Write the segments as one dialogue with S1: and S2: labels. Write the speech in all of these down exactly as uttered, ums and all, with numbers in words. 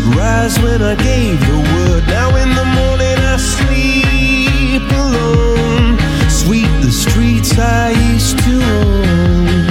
S1: rise when I gave the word. Now in the morning I sleep alone. Sweep the streets I used to own.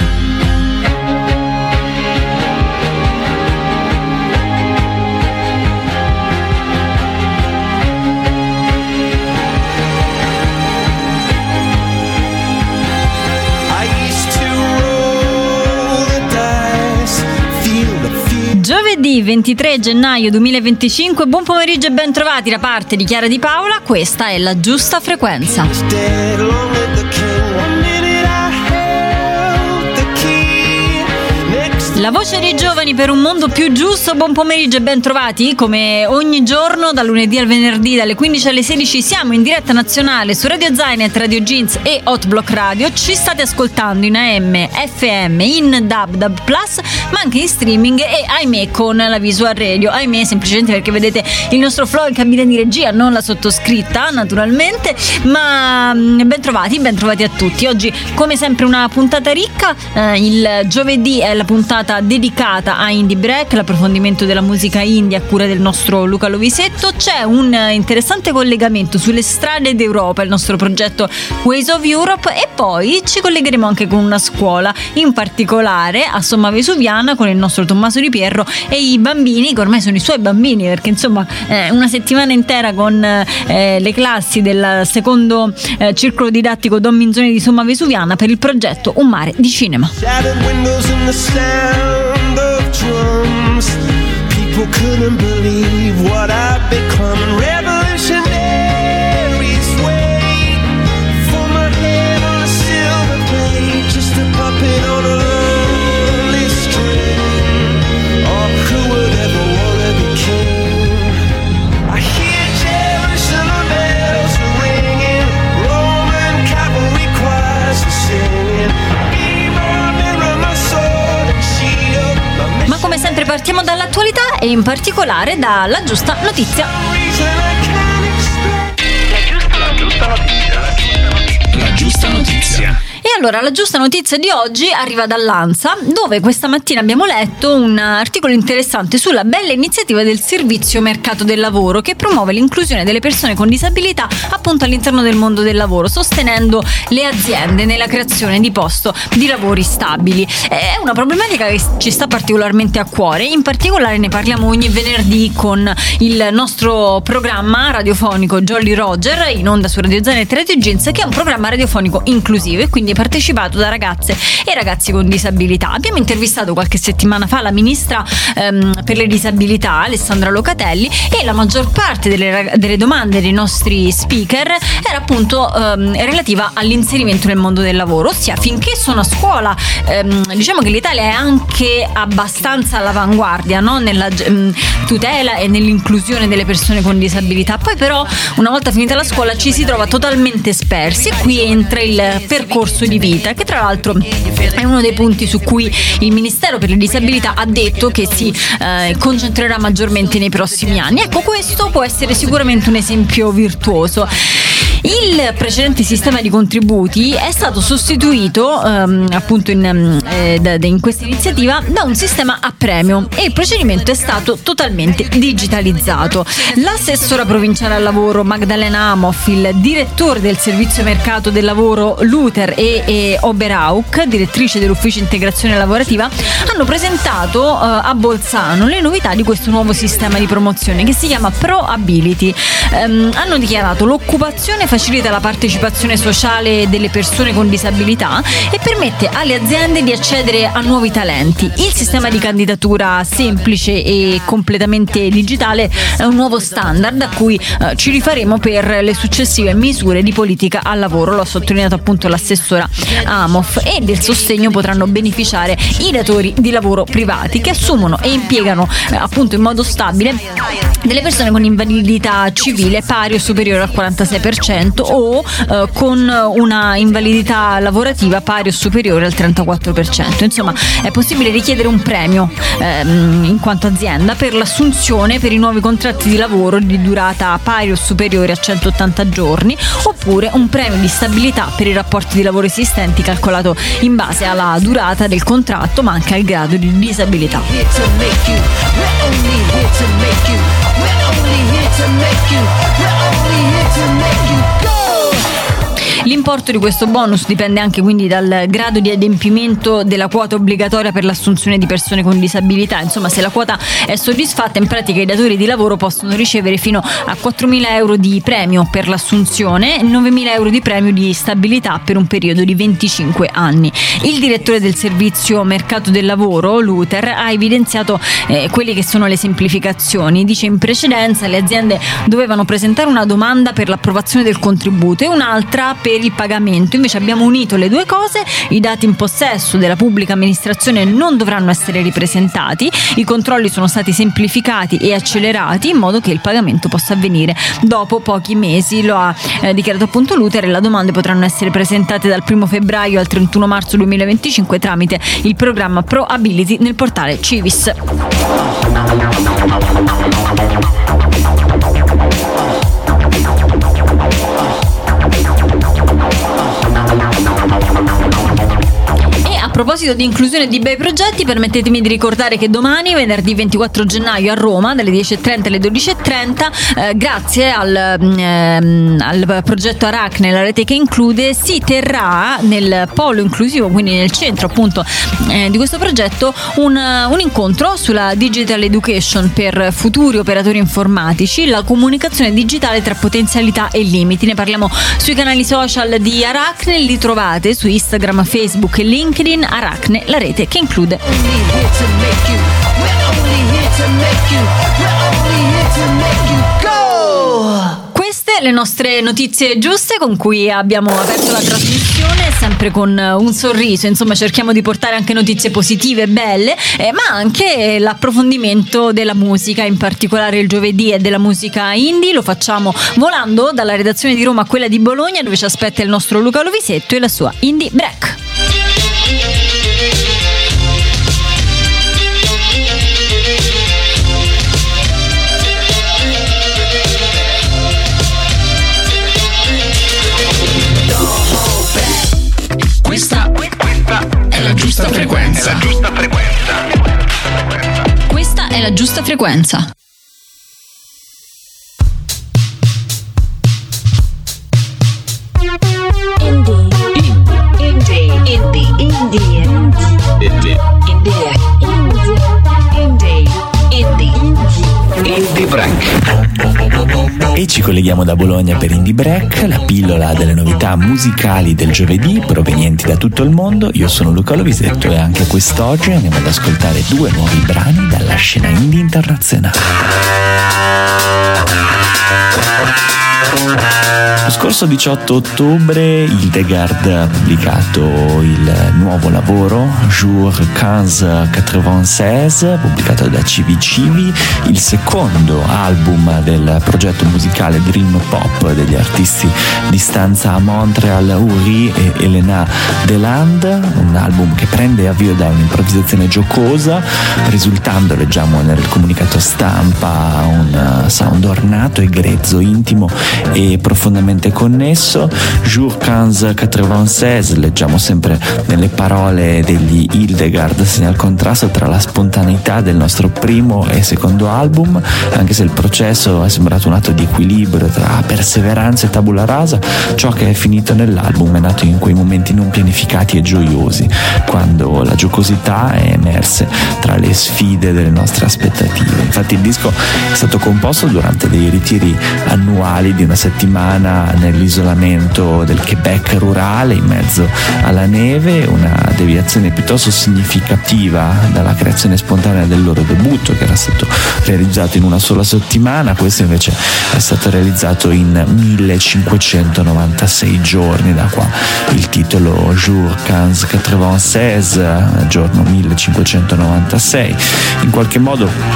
S2: Giovedì ventitré gennaio duemilaventicinque, buon pomeriggio e ben trovati da parte di Chiara Di Paola, questa è La Giusta Frequenza. La voce dei giovani per un mondo più giusto, buon pomeriggio e ben trovati. Come ogni giorno, da lunedì al venerdì, dalle quindici alle sedici, siamo in diretta nazionale su Radio Zainet, Radio Jeans e Hotblock Radio. Ci state ascoltando in A M, F M, in D A B, D A B plus, ma anche in streaming e ahimè con la Visual Radio. Ahimè semplicemente perché vedete il nostro flow in cabina di regia, non la sottoscritta naturalmente, ma ben trovati, ben trovati a tutti. Oggi come sempre una puntata ricca, eh, il giovedì è la puntata dedicata a Indie Break, l'approfondimento della musica indie a cura del nostro Luca Lovisetto. C'è un interessante collegamento sulle strade d'Europa, il nostro progetto Ways of Europe, e poi ci collegheremo anche con una scuola, in particolare a Somma Vesuviana con il nostro Tommaso Di Pierro e i bambini, che ormai sono i suoi bambini perché insomma eh, una settimana intera con eh, le classi del secondo eh, circolo didattico Don Minzoni di Somma Vesuviana per il progetto Un Mare di Cinema.
S1: Sound of drums, people couldn't believe what I'd become. Revolutionaries wait for my head on a silver plate, just a puppet on a lonely string. Oh, who would ever wanna be king? I hear Jerusalem bells ringing, Roman cavalry choirs are singing.
S2: Ma come sempre partiamo dall'attualità e in particolare dalla giusta notizia.
S3: La giusta notizia. La giusta notizia.
S2: E allora la giusta notizia di oggi arriva dall'ANSA, dove questa mattina abbiamo letto un articolo interessante sulla bella iniziativa del Servizio Mercato del Lavoro, che promuove l'inclusione delle persone con disabilità appunto all'interno del mondo del lavoro, sostenendo le aziende nella creazione di posto di lavori stabili. È una problematica che ci sta particolarmente a cuore, in particolare ne parliamo ogni venerdì con il nostro programma radiofonico Jolly Roger, in onda su Radio Zainet e Radio Jeans, che è un programma radiofonico inclusivo e quindi partecipato da ragazze e ragazzi con disabilità. Abbiamo intervistato qualche settimana fa la ministra ehm, per le disabilità Alessandra Locatelli, e la maggior parte delle, delle domande dei nostri speaker era appunto ehm, relativa all'inserimento nel mondo del lavoro, ossia finché sono a scuola ehm, diciamo che l'Italia è anche abbastanza all'avanguardia, no? Nella ehm, tutela e nell'inclusione delle persone con disabilità. Poi però una volta finita la scuola ci si trova totalmente spersi, e qui entra il percorso di vita, che tra l'altro è uno dei punti su cui il Ministero per le Disabilità ha detto che si eh, concentrerà maggiormente nei prossimi anni. Ecco, questo può essere sicuramente un esempio virtuoso. Il precedente sistema di contributi è stato sostituito ehm, appunto in, eh, da, in questa iniziativa da un sistema a premio, e il procedimento è stato totalmente digitalizzato. L'assessora provinciale al lavoro Magdalena Amoff, il direttore del Servizio Mercato del Lavoro Luther e, e Oberauk, direttrice dell'Ufficio Integrazione Lavorativa, hanno presentato eh, a Bolzano le novità di questo nuovo sistema di promozione che si chiama ProAbility. Ehm, hanno dichiarato: l'occupazione facilita la partecipazione sociale delle persone con disabilità e permette alle aziende di accedere a nuovi talenti. Il sistema di candidatura semplice e completamente digitale è un nuovo standard a cui eh, ci rifaremo per le successive misure di politica al lavoro, lo ha sottolineato appunto l'assessora Amoff, e del sostegno potranno beneficiare i datori di lavoro privati che assumono e impiegano eh, appunto in modo stabile delle persone con invalidità civile pari o superiore al quarantasei per cento cento o eh, con una invalidità lavorativa pari o superiore al trentaquattro per cento. Insomma, è possibile richiedere un premio ehm, in quanto azienda per l'assunzione per i nuovi contratti di lavoro di durata pari o superiore a centottanta giorni, oppure un premio di stabilità per i rapporti di lavoro esistenti calcolato in base alla durata del contratto ma anche al grado di disabilità. L'importo di questo bonus dipende anche quindi dal grado di adempimento della quota obbligatoria per l'assunzione di persone con disabilità. Insomma, se la quota è soddisfatta, in pratica i datori di lavoro possono ricevere fino a quattromila euro di premio per l'assunzione e novemila euro di premio di stabilità per un periodo di venticinque anni. Il direttore del servizio mercato del lavoro, Luther, ha evidenziato eh, quelle che sono le semplificazioni. Dice: in precedenza le aziende dovevano presentare una domanda per l'approvazione del contributo e un'altra per il pagamento. Invece abbiamo unito le due cose: i dati in possesso della pubblica amministrazione non dovranno essere ripresentati, i controlli sono stati semplificati e accelerati in modo che il pagamento possa avvenire dopo pochi mesi. Lo ha eh, dichiarato appunto Luther, e le domande potranno essere presentate dal primo febbraio al trentuno marzo duemilaventicinque tramite il programma Pro Ability nel portale Civis. A proposito di inclusione di bei progetti, permettetemi di ricordare che domani, venerdì ventiquattro gennaio, a Roma, dalle dieci e trenta alle dodici e trenta, eh, grazie al, ehm, al progetto Aracne, la rete che include, si terrà nel polo inclusivo, quindi nel centro appunto eh, di questo progetto, un, un incontro sulla digital education per futuri operatori informatici, la comunicazione digitale tra potenzialità e limiti. Ne parliamo sui canali social di Aracne, li trovate su Instagram, Facebook e LinkedIn. Aracne, la rete che include. Queste le nostre notizie giuste con cui abbiamo aperto la trasmissione, sempre con un sorriso. Insomma, cerchiamo di portare anche notizie positive e belle, eh, ma anche l'approfondimento della musica, in particolare il giovedì, e della musica indie. Lo facciamo volando dalla redazione di Roma a quella di Bologna, dove ci aspetta il nostro Luca Lovisetto e la sua Indie Break.
S3: Questa, questa è la giusta frequenza. È la giusta frequenza.
S2: Questa è la giusta frequenza.
S4: Indie. Indie. Indie. Indie. Indie. Indie. Indie.
S3: Indie Break.
S5: E ci colleghiamo da Bologna per Indie Break, la pillola delle novità musicali del giovedì provenienti da tutto il mondo. Io sono Luca Lovisetto e anche quest'oggi andiamo ad ascoltare due nuovi brani dalla scena indie internazionale. Lo scorso diciotto ottobre Hildegard ha pubblicato il nuovo lavoro Jour quinze novantasei, pubblicato da Civi Civi, il secondo album del progetto musicale Dream Pop degli artisti di stanza a Montreal, Uri e Elena Deland, un album che prende avvio da un'improvvisazione giocosa, risultando, leggiamo nel comunicato stampa, un sound ornato e grezzo, intimo e profondamente connesso. Jour quinze novantasei, leggiamo sempre nelle parole degli Hildegard, segna il contrasto tra la spontaneità del nostro primo e secondo album, anche se il processo è sembrato un atto di equilibrio tra perseveranza e tabula rasa. Ciò che è finito nell'album è nato in quei momenti non pianificati e gioiosi, quando la giocosità è emerse tra le sfide delle nostre aspettative. Infatti il disco è stato composto durante dei ritiri annuali di una settimana nell'isolamento del Quebec rurale in mezzo alla neve, una deviazione piuttosto significativa dalla creazione spontanea del loro debutto, che era stato realizzato in una sola settimana. Questo invece è stato realizzato in millecinquecentonovantasei giorni, da qua il titolo Jour quinze novantasei, giorno millecinquecentonovantasei. In qualche modo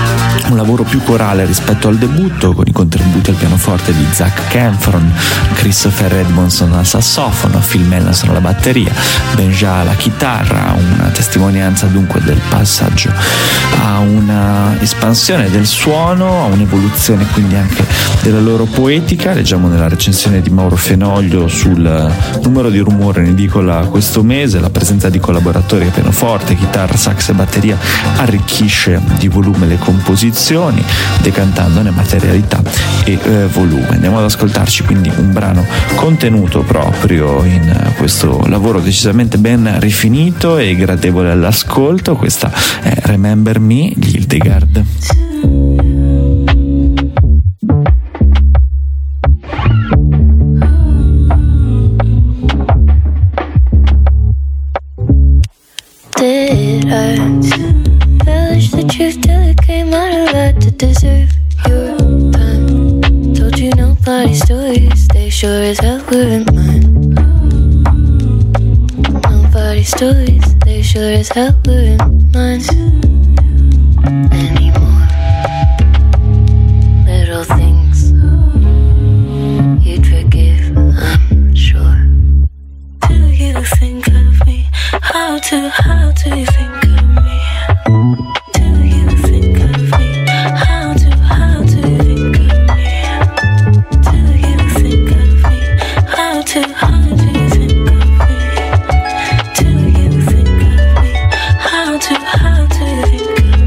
S5: un lavoro più corale rispetto al debutto, con i contributi al pianoforte di Zac Camphron, Christopher Edmondson al sassofono, Phil Melanson alla batteria, Benja alla chitarra, una testimonianza dunque del passaggio a una espansione del suono, a un'evoluzione quindi anche della loro poetica. Leggiamo nella recensione di Mauro Fenoglio sul numero di Rumore in edicola questo mese: la presenza di collaboratori a pianoforte, chitarra, sax e batteria arricchisce di volume le composizioni, decantandone materialità e eh, volume. Andiamo ad ascoltarci quindi un brano contenuto proprio in questo lavoro decisamente ben rifinito e gradevole all'ascolto. Questa è Remember Me di Hildegard.
S6: Did I embellish the truth till it came out of that to deserve your time? Told you nobody's stories, they sure as hell weren't mine. Nobody's stories, they sure as hell weren't mine anymore. Little things you'd forgive, I'm sure. Do you think of me? How do, how do you think of me? Do you think of me? How do, how do you think of me? Do you think of me? How do, how do you think of me? Do you think of me? How do, how do you think of me?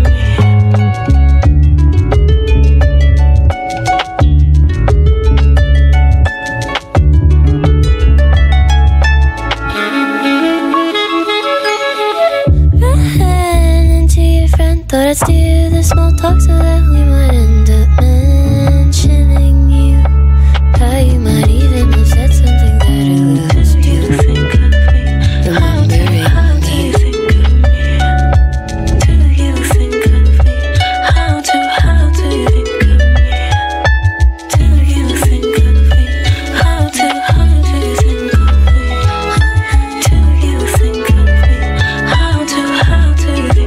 S6: Thought I'd steer the small talk so that we might end up mentioning you. How you might even have said something that I lose you. Do you think of me? How do, how do you think of me? Do you think of me? How do, how do you think of me? Do you think of me? How do, how do you think of me? Do you think of me? How do, how do you think of me?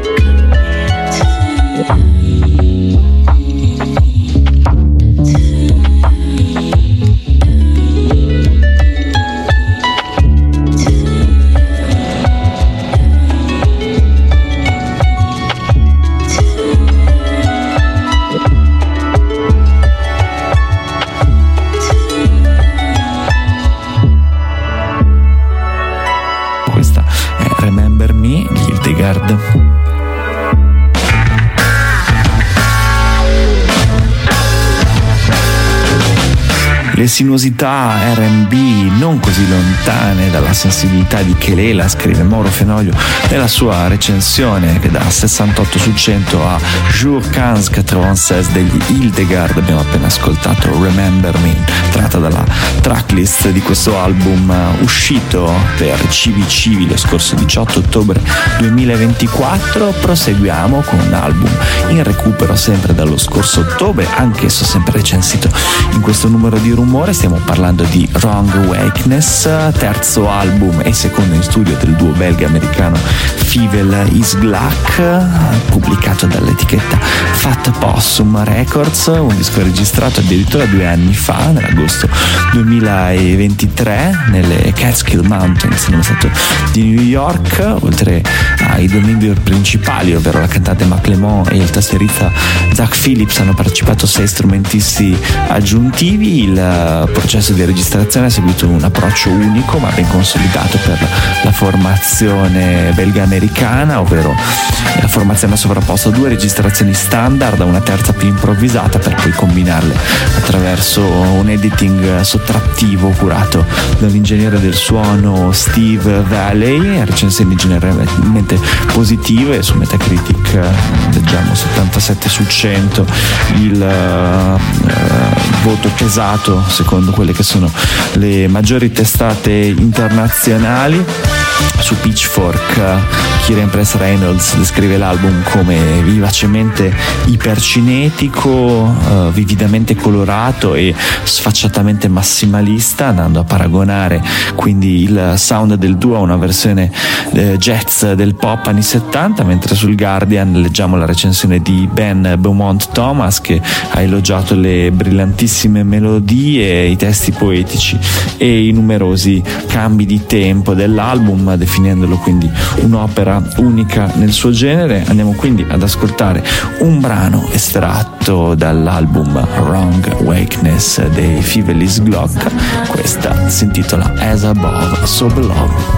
S5: Questa è Remember Me di Hildegard. Le sinuosità R and B non così lontane dalla sensibilità di Kelela, scrive Mauro Fenoglio nella sua recensione che da sessantotto su cento a Jour quinze quatre-vingt-seize degli Hildegard. Abbiamo appena ascoltato Remember Me, tratta dalla tracklist di questo album uscito per C V Civi lo scorso diciotto ottobre duemilaventiquattro. Proseguiamo con un album in recupero sempre dallo scorso ottobre, anch'esso sempre recensito in questo numero di Rumore. Stiamo parlando di Wrong Awakeness, terzo album e secondo in studio del duo belga-americano Fivel is Black, pubblicato dall'etichetta Fat Possum Records, un disco registrato addirittura due anni fa, nell'agosto duemilaventitré, nelle Catskill Mountains, nello stato di New York. Oltre ai due membri principali, ovvero la cantante Maclemont e il tastierista Zach Phillips, hanno partecipato sei strumentisti aggiuntivi. Il processo di registrazione ha seguito un approccio unico ma ben consolidato per la formazione belga-americana, ovvero la formazione ha sovrapposto due registrazioni standard a una terza più improvvisata, per poi combinarle attraverso un editing sottrattivo curato dall'ingegnere del suono Steve Valley. Recensioni generalmente positive, su Metacritic leggiamo settantasette su cento, il uh, voto pesato secondo quelle che sono le maggiori testate internazionali. su Pitchfork Kieran Press Reynolds descrive l'album come vivacemente ipercinetico, uh, vividamente colorato e sfacciatamente massimalista, andando a paragonare quindi il sound del duo a una versione eh, jazz del pop anni settanta, mentre sul Guardian leggiamo la recensione di Ben Beaumont Thomas, che ha elogiato le brillantissime melodie, i testi poetici e i numerosi cambi di tempo dell'album, definendolo quindi un'opera unica nel suo genere. Andiamo quindi ad ascoltare un brano estratto dall'album Wrong Wakeness dei Fievel's Glock. Questa si intitola As Above, So Below.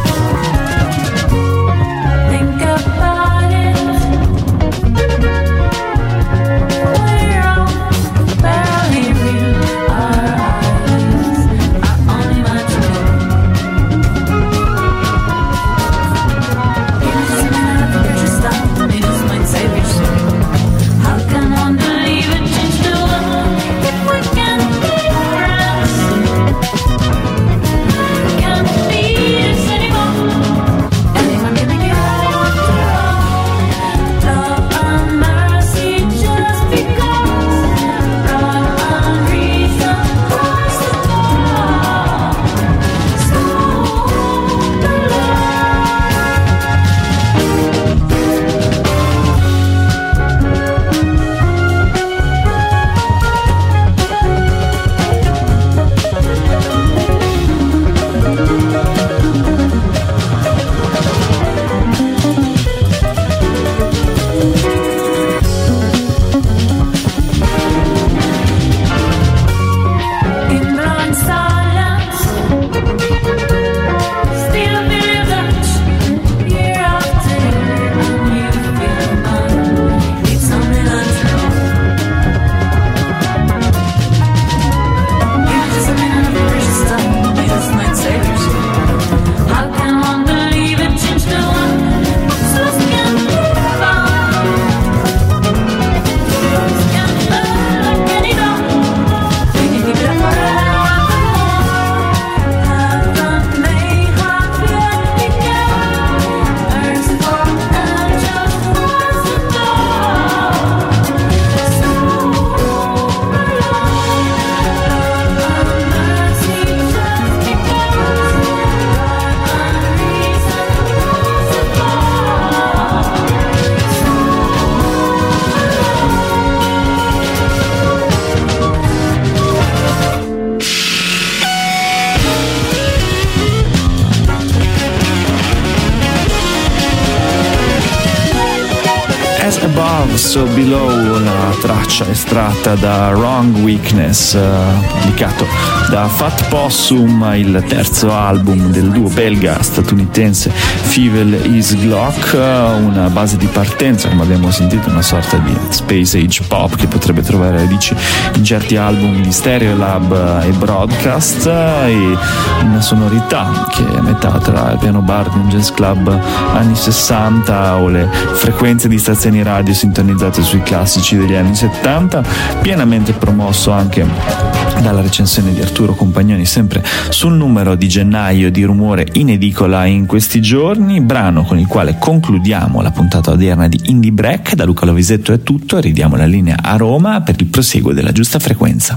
S5: So Below, la traccia estratta da Wrong Weakness, uh, pubblicato da Fat Possum, il terzo album del duo belga statunitense Fievel's Glock, una base di partenza, come abbiamo sentito, una sorta di space age pop che potrebbe trovare radici in certi album di Stereolab e Broadcast, e una sonorità che è a metà tra il piano bar di un jazz club anni sessanta o le frequenze di stazioni radio sintonizzate sui classici degli anni settanta, pienamente promosso anche dalla recensione di Arturo Compagnoni sempre sul numero di gennaio di Rumore in edicola in questi giorni, brano con il quale concludiamo la puntata odierna di Indie Break. Da Luca Lovisetto è tutto, ridiamo la linea a Roma per il proseguo della Giusta Frequenza.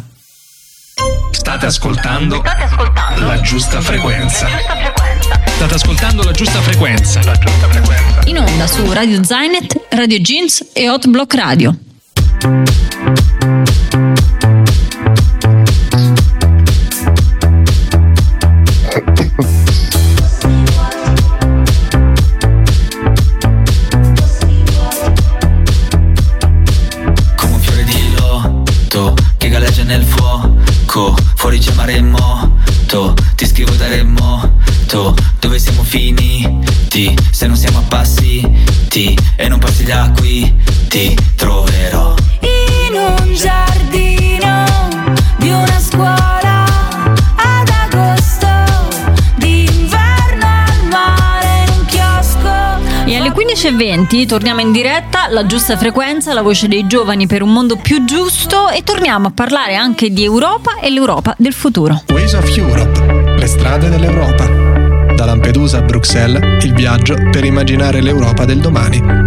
S3: State ascoltando,
S4: State ascoltando
S3: la Giusta Frequenza.
S4: La Giusta Frequenza.
S3: State ascoltando la Giusta Frequenza. La Giusta Frequenza.
S2: In onda su Radio Zainet, Radio Jeans e Hot Block Radio.
S7: Come un fiore di loto che galleggia nel fuoco, fuori c'è mare moto, ti scrivo da remoto, dove siamo finiti, se non siamo appassiti e non passi gli acqui, ti troverò
S6: in un giardino di una scuola ad agosto, d'inverno al mare in un chiosco.
S2: E alle quindici e venti torniamo in diretta, La Giusta Frequenza, la voce dei giovani per un mondo più giusto, e torniamo a parlare anche di Europa e l'Europa del futuro.
S8: Ways of Europe, le strade dell'Europa. Da Lampedusa a Bruxelles, il viaggio per immaginare l'Europa del domani.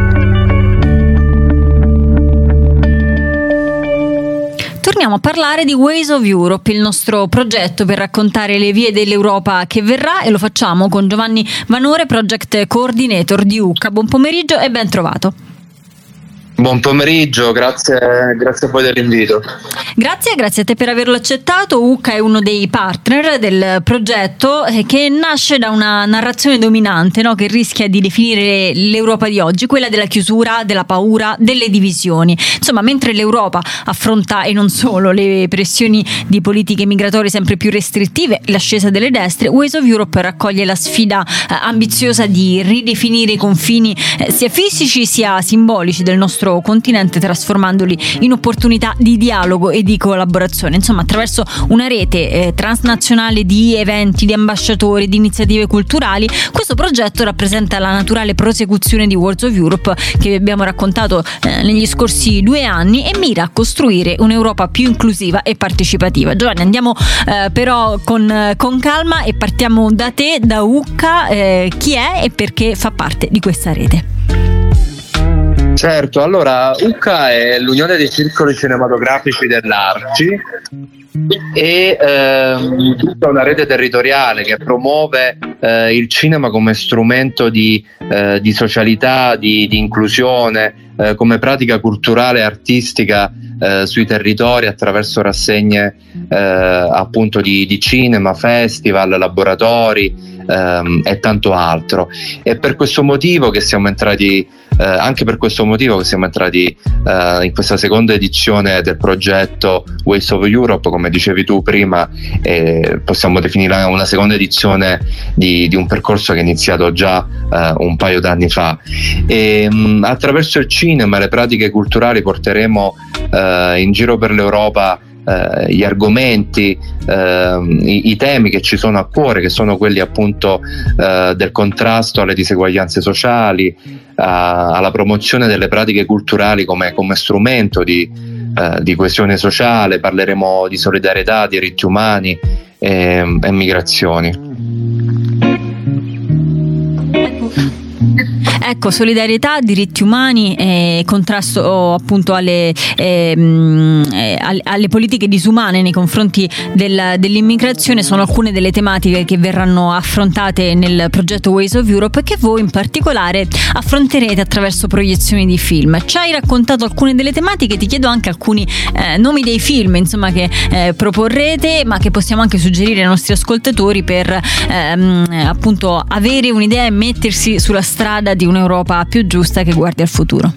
S2: Torniamo a parlare di Ways of Europe, il nostro progetto per raccontare le vie dell'Europa che verrà, e lo facciamo con Giovanni Vanore, Project Coordinator di U C C A. Buon pomeriggio e ben trovato.
S9: Buon pomeriggio, grazie, grazie a voi dell'invito.
S2: Grazie, grazie a te per averlo accettato. U C C A è uno dei partner del progetto eh, che nasce da una narrazione dominante, no? Che rischia di definire l'Europa di oggi, quella della chiusura, della paura, delle divisioni. Insomma, mentre l'Europa affronta, e non solo, le pressioni di politiche migratorie sempre più restrittive, l'ascesa delle destre, Ways of Europe raccoglie la sfida eh, ambiziosa di ridefinire i confini eh, sia fisici sia simbolici del nostro continente, trasformandoli in opportunità di dialogo e di collaborazione. Insomma, attraverso una rete eh, transnazionale di eventi, di ambasciatori, di iniziative culturali, questo progetto rappresenta la naturale prosecuzione di Ways of Europe che vi abbiamo raccontato eh, negli scorsi due anni e mira a costruire un'Europa più inclusiva e partecipativa. Giovanni, andiamo eh, però con, con calma e partiamo da te, da U C C A. Eh, chi è e perché fa parte di questa rete?
S9: Certo, allora U C C A è l'Unione dei Circoli Cinematografici dell'Arci e ehm, tutta una rete territoriale che promuove eh, il cinema come strumento di, eh, di socialità, di, di inclusione, eh, come pratica culturale e artistica eh, sui territori attraverso rassegne eh, appunto di, di cinema, festival, laboratori ehm, e tanto altro. E per questo motivo che siamo entrati Eh, anche per questo motivo che siamo entrati eh, in questa seconda edizione del progetto Ways of Europe, come dicevi tu prima, eh, possiamo definire una seconda edizione di, di un percorso che è iniziato già eh, un paio d'anni fa. E, mh, attraverso il cinema e le pratiche culturali porteremo eh, in giro per l'Europa Uh, gli argomenti, uh, i, i temi che ci sono a cuore, che sono quelli appunto uh, del contrasto alle diseguaglianze sociali, uh, alla promozione delle pratiche culturali come, come strumento di, uh, di coesione sociale. Parleremo di solidarietà, diritti umani e, e migrazioni.
S2: Ecco, solidarietà, diritti umani e contrasto appunto alle, ehm, eh, alle politiche disumane nei confronti del, dell'immigrazione sono alcune delle tematiche che verranno affrontate nel progetto Ways of Europe, che voi in particolare affronterete attraverso proiezioni di film. Ci hai raccontato alcune delle tematiche, ti chiedo anche alcuni eh, nomi dei film, insomma, che eh, proporrete, ma che possiamo anche suggerire ai nostri ascoltatori per ehm, appunto avere un'idea e mettersi sulla strada di un'Europa più giusta che guardi al futuro.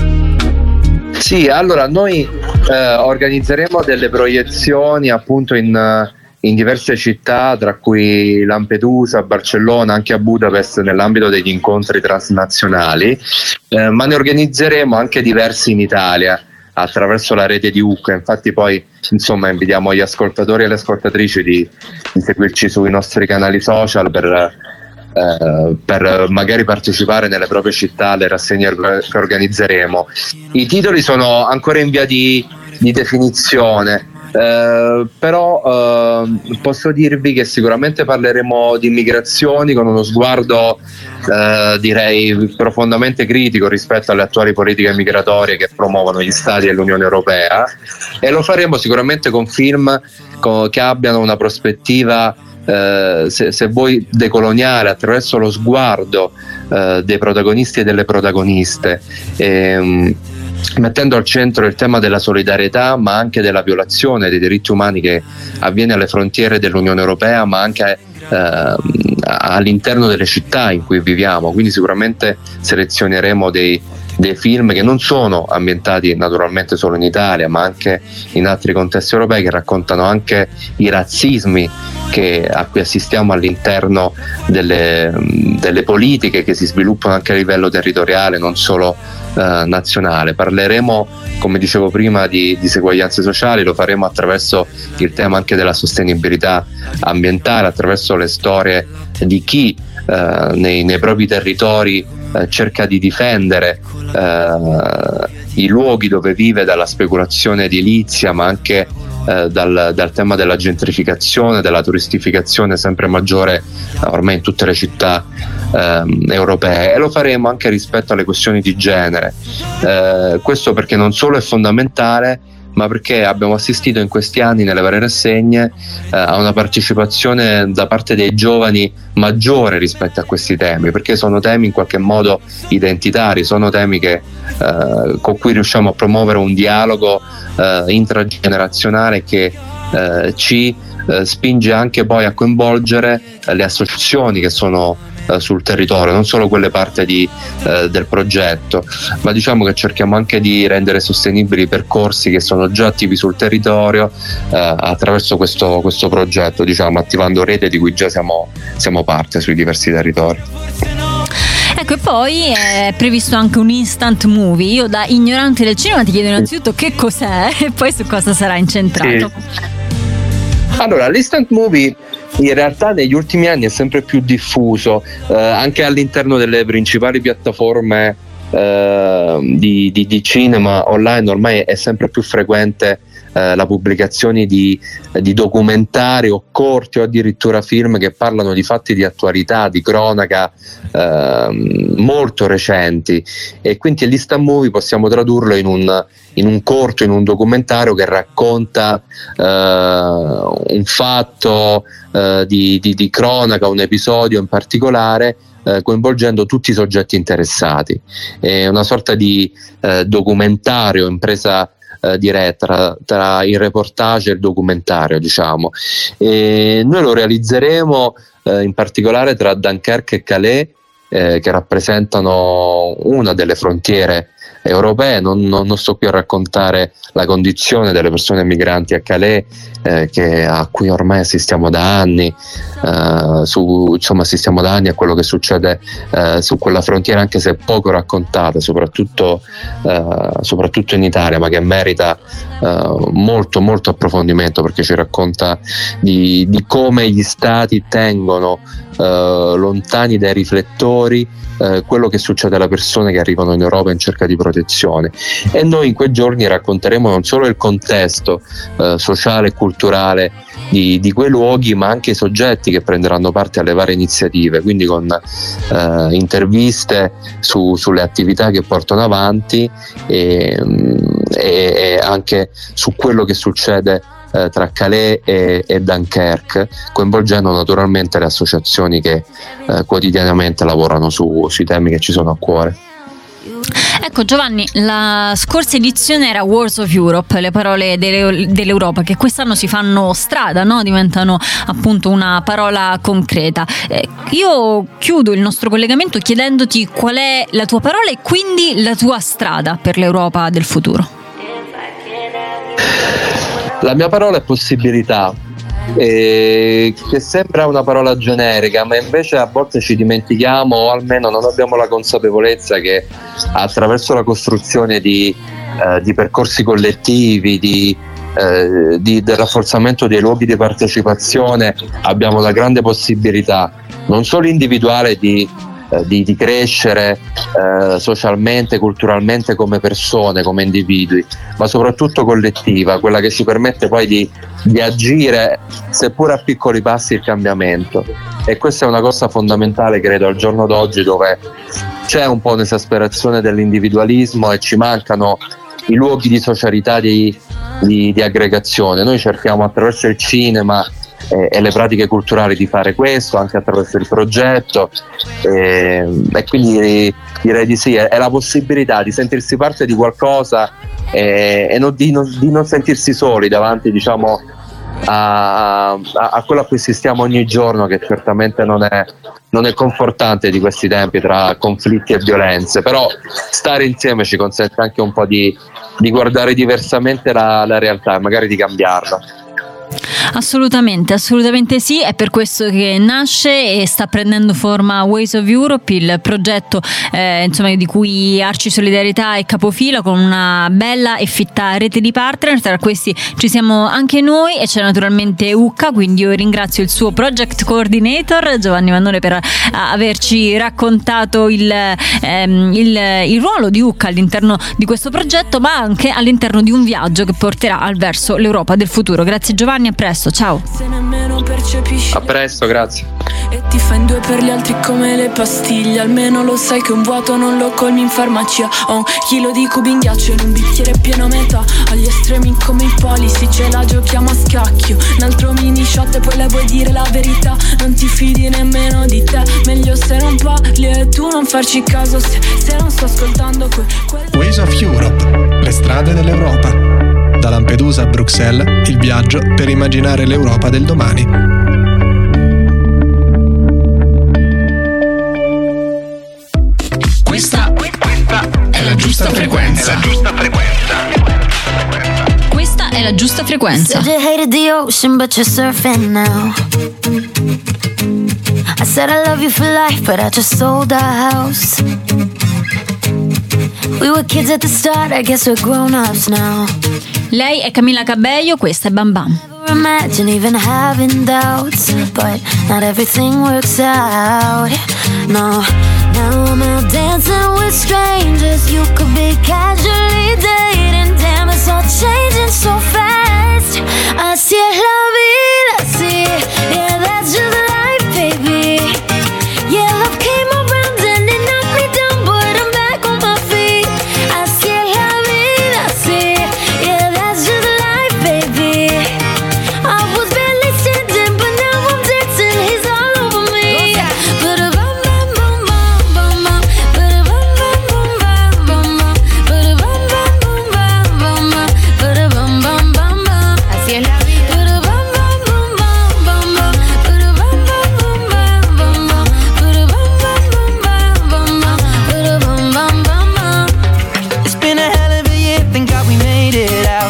S9: Sì, allora noi eh, organizzeremo delle proiezioni appunto in, in diverse città, tra cui Lampedusa, Barcellona, anche a Budapest nell'ambito degli incontri transnazionali, eh, ma ne organizzeremo anche diversi in Italia attraverso la rete di U C C A. Infatti poi insomma invitiamo gli ascoltatori e le ascoltatrici di, di seguirci sui nostri canali social per Uh, per magari partecipare nelle proprie città alle rassegne che organizzeremo. I titoli sono ancora in via di, di definizione, uh, però uh, posso dirvi che sicuramente parleremo di immigrazioni con uno sguardo uh, direi profondamente critico rispetto alle attuali politiche migratorie che promuovono gli Stati e l'Unione Europea, e lo faremo sicuramente con film co- che abbiano una prospettiva Uh, se, se vuoi decoloniale, attraverso lo sguardo uh, dei protagonisti e delle protagoniste, e, um, mettendo al centro il tema della solidarietà, ma anche della violazione dei diritti umani che avviene alle frontiere dell'Unione Europea, ma anche uh, all'interno delle città in cui viviamo. Quindi sicuramente selezioneremo dei dei film che non sono ambientati naturalmente solo in Italia, ma anche in altri contesti europei, che raccontano anche i razzismi che, a cui assistiamo all'interno delle, delle politiche che si sviluppano anche a livello territoriale, non solo eh, nazionale. Parleremo, come dicevo prima, di diseguaglianze sociali, lo faremo attraverso il tema anche della sostenibilità ambientale, attraverso le storie di chi eh, nei, nei propri territori eh, cerca di difendere eh, i luoghi dove vive dalla speculazione edilizia, ma anche eh, dal, dal tema della gentrificazione, della turistificazione sempre maggiore ormai in tutte le città ehm, europee, e lo faremo anche rispetto alle questioni di genere. Eh, questo perché non solo è fondamentale, ma perché abbiamo assistito in questi anni nelle varie rassegne eh, a una partecipazione da parte dei giovani maggiore rispetto a questi temi, perché sono temi in qualche modo identitari, sono temi che, eh, con cui riusciamo a promuovere un dialogo eh, intragenerazionale che eh, ci eh, spinge anche poi a coinvolgere eh, le associazioni che sono eh, sul territorio, non solo quelle parte di, eh, del progetto, ma diciamo che cerchiamo anche di rendere sostenibili i percorsi che sono già attivi sul territorio eh, attraverso questo, questo progetto, diciamo, attivando rete di cui già siamo, siamo parte sui diversi territori.
S2: Ecco, e poi è previsto anche un instant movie. Io da ignorante del cinema ti chiedo innanzitutto che cos'è e poi su cosa sarà incentrato.
S9: Sì. Allora, l'instant movie in realtà negli ultimi anni è sempre più diffuso, eh, anche all'interno delle principali piattaforme eh, di, di, di cinema online. Ormai è sempre più frequente eh, la pubblicazione di, di documentari o corti o addirittura film che parlano di fatti di attualità, di cronaca eh, molto recenti, e quindi l'instant movie possiamo tradurlo in un in un corto, in un documentario che racconta eh, un fatto eh, di, di, di cronaca, un episodio in particolare, eh, coinvolgendo tutti i soggetti interessati. È una sorta di eh, documentario in presa eh, diretta tra, tra il reportage e il documentario, diciamo. E noi lo realizzeremo eh, in particolare tra Dunkerque e Calais, eh, che rappresentano una delle frontiere europee. Non, non, non sto qui a raccontare la condizione delle persone migranti a Calais, eh, che, a cui ormai assistiamo da anni, eh, su, insomma assistiamo da anni a quello che succede eh, su quella frontiera, anche se poco raccontata, soprattutto, eh, soprattutto in Italia, ma che merita eh, molto molto approfondimento, perché ci racconta di, di come gli stati tengono eh, lontani dai riflettori Eh, quello che succede alle persone che arrivano in Europa in cerca di protezione. E noi in quei giorni racconteremo non solo il contesto eh, sociale e culturale di, di quei luoghi, ma anche i soggetti che prenderanno parte alle varie iniziative, quindi con eh, interviste su, sulle attività che portano avanti e, e, e anche su quello che succede Eh, tra Calais e, e Dunkerque, coinvolgendo naturalmente le associazioni che eh, quotidianamente lavorano su, sui temi che ci sono a cuore.
S2: Ecco Giovanni, la scorsa edizione era Words of Europe, le parole delle, dell'Europa, che quest'anno si fanno strada, no? Diventano appunto una parola concreta. Eh, io chiudo il nostro collegamento chiedendoti qual è la tua parola e quindi la tua strada per l'Europa del futuro.
S9: La mia parola è possibilità, eh, che sembra una parola generica, ma invece a volte ci dimentichiamo, o almeno non abbiamo la consapevolezza che attraverso la costruzione di, eh, di percorsi collettivi, di, eh, di, del rafforzamento dei luoghi di partecipazione, abbiamo la grande possibilità non solo individuale di Eh, di, di crescere eh, socialmente, culturalmente come persone, come individui, ma soprattutto collettiva, quella che ci permette poi di, di agire, seppur a piccoli passi, il cambiamento. E questa è una cosa fondamentale, credo, al giorno d'oggi, dove c'è un po' un'esasperazione dell'individualismo e ci mancano i luoghi di socialità, di, di, di aggregazione. Noi cerchiamo attraverso il cinema e, e le pratiche culturali di fare questo, anche attraverso il progetto, e, e quindi direi di sì, è, è la possibilità di sentirsi parte di qualcosa e, e non, di, non, di non sentirsi soli davanti, diciamo, a, a, a quello a cui assistiamo ogni giorno, che certamente non è, non è confortante di questi tempi, tra conflitti e violenze, però stare insieme ci consente anche un po' di, di guardare diversamente la, la realtà e magari di cambiarla.
S2: Assolutamente, assolutamente sì, è per questo che nasce e sta prendendo forma Ways of Europe, il progetto eh, insomma, di cui Arci Solidarietà è capofila, con una bella e fitta rete di partner. Tra questi ci siamo anche noi e c'è naturalmente U C C A, quindi io ringrazio il suo project coordinator Giovanni Vannone per averci raccontato il, ehm, il, il ruolo di U C C A all'interno di questo progetto, ma anche all'interno di un viaggio che porterà al verso l'Europa del futuro. Grazie Giovanni, a presto, ciao.
S9: A presto, grazie.
S10: E ti fai in due per gli altri come le pastiglie. Almeno lo sai che un vuoto non lo colmi in farmacia. Ho un chilo di cubi in ghiaccio in un bicchiere pieno a metà. Agli estremi come i polisi ce la giochiamo a scacchio. Un altro mini shot e poi le vuoi dire la verità. Non ti fidi nemmeno di te. Meglio se non parli e tu non farci caso se, se non sto ascoltando que, quel...
S8: Ways of Europe, le strade dell'Europa. Da Lampedusa a Bruxelles, il viaggio per immaginare l'Europa del domani.
S3: Questa, questa è la giusta frequenza. La giusta frequenza.
S2: Questa è la giusta frequenza.
S6: Said you hated the ocean, but you're surfing now. I said I love you for life, but I just sold our house. We were kids at the start, I guess we're grown-ups now.
S2: Lei è Camilla Cabello, questa è Bam Bam.
S6: Imagine even having doubts, but not everything works out. No, now I'm out dancing with strangers. You could be casually dating. Damn, it's all changing so fast. Así es la vida, sí. Yeah, that's just life, baby. Yeah, love came around and it knocked me down, but I'm back on my feet. Así es la vida, sí. Yeah, that's just life, baby. I was barely standing, but now I'm dancing. He's all over me. Ba-da-bum, bum, bum, bum, bum, bum. Ba-da-bum, bum, bum, bum, bum, bum. Ba-da-bum, bum, bum, bum, bum, bum. Ba-da-bum, bum, bum, bum. Así es la vida. Ba-da-bum, bum, bum, bum, bum, bum. Ba-da-bum, bum, bum, bum, bum, bum. Ba-da-bum, bum, bum, bum, bum, bum. Ba-da-bum, bum, bum, bum.
S1: It's been a hell of a year, thank God we made it out.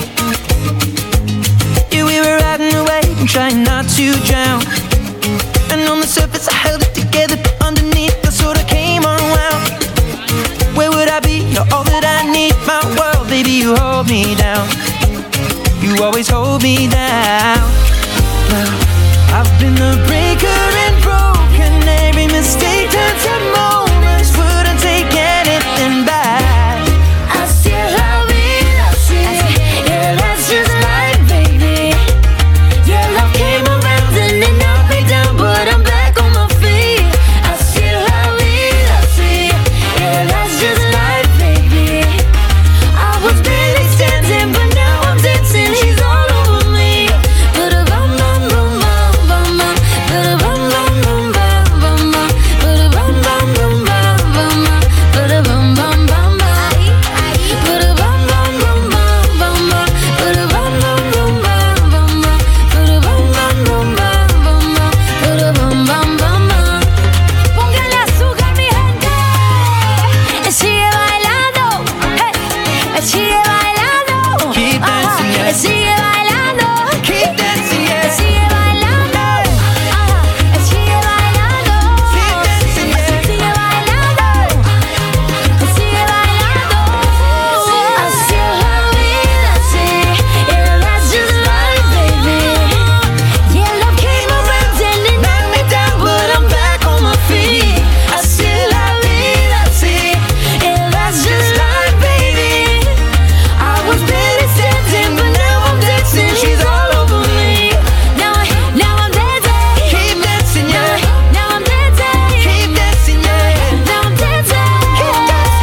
S1: Yeah, we were riding away and trying not to drown. And on the surface I held it together, but underneath I sort of came unwound. Where would I be? You're all that I need, my world, baby, you hold me down. You always hold me down. Well, I've been the breaker and broken. Every mistake turns to moments. Wouldn't take anything back.
S6: Así es la vida, sí. Yeah, that's just life, baby. Yeah, love came around and it knocked me down, but I'm back on my feet. Así es la vida, sí. Yeah, that's just life, baby. I was barely standing, but now I'm dancing. He's all over me. Ba-da-bum, bum, bum, bum, bum, bum. Ba-da-bum, bum, bum, bum, bum, bum. Ba-da-bum, bum, bum, bum, bum, bum. Ba-da-bum, bum, bum, bum. Ba-da-bum, bum, bum, bum, bum, bum. Ba-da-bum, bum, bum, bum, bum, bum. Ba-da-bum, bum, bum, bum, bum, bum. Ba-da-bum, bum, bum, bum. Póngale azúcar, mi gente. Y sigue bailando. Hey. Y sigue bailando.
S1: Keep dancing, yeah.
S6: Y sigue bailando.
S1: Keep dancing,
S6: Y
S1: yeah.
S6: sigue bailando. Ajá. Y sigue bailando.
S1: Keep dancing, yeah.
S6: Sigue bailando. Y sigue bailando. Así es la vida, sí. Yeah, that's just life, baby. Yeah, love came around and it knocked me down, but I'm back on my feet. Así es la vida, sí. Yeah, that's just life, baby. I was barely standing, but now I'm dancing. She's all over me. Now, I, now I'm dancing.
S1: Keep dancing, yeah.
S6: Now I'm dancing.
S1: Keep dancing, yeah.
S6: Now I'm dancing. Keep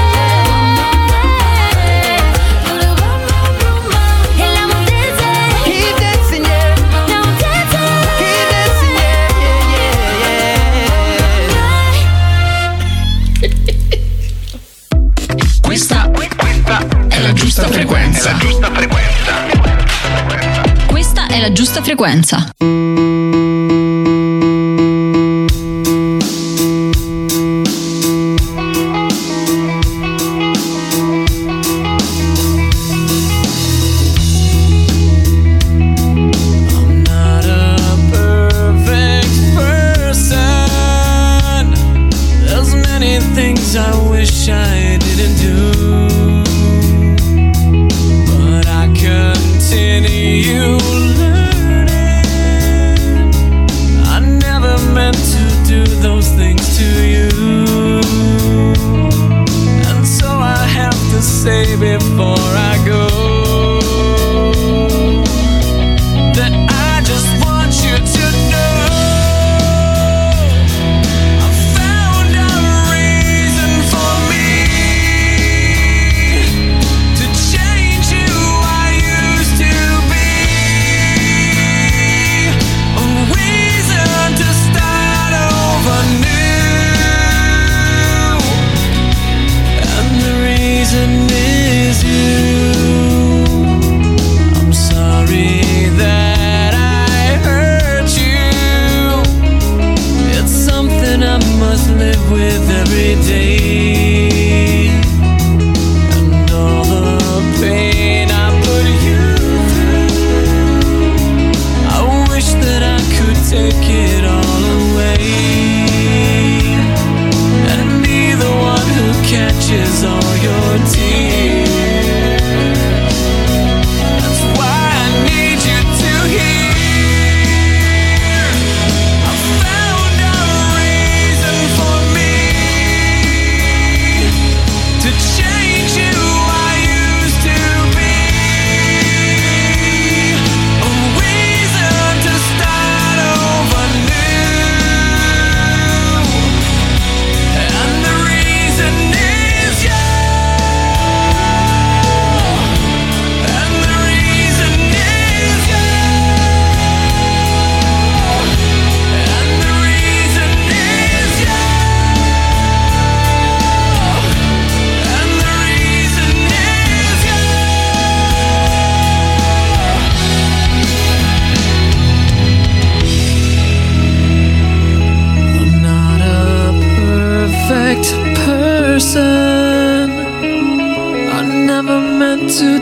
S6: dancing. Yeah, now I'm dancing.
S1: Keep dancing, yeah.
S6: Now I'm dancing.
S1: Keep dancing, yeah, yeah, yeah, yeah.
S3: Questa, questa è la giusta frequenza. La giusta frequenza.
S2: Questa è la giusta frequenza.
S1: I'm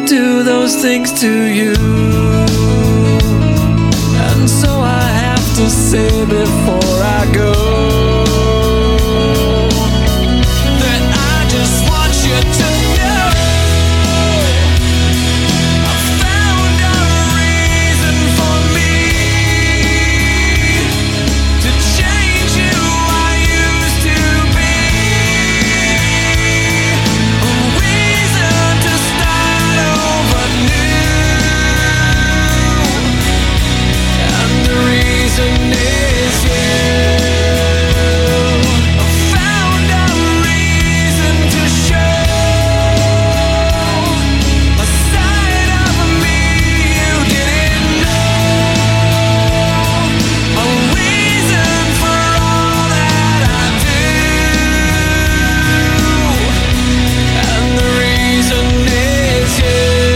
S1: do those things to you. And so I have to say before I go that I just want you to know I found a reason for me to change who I used to be. A reason to start over new. And the reason is you. I found a reason to show a side of me you didn't know. A reason for all that I do. And the reason is you.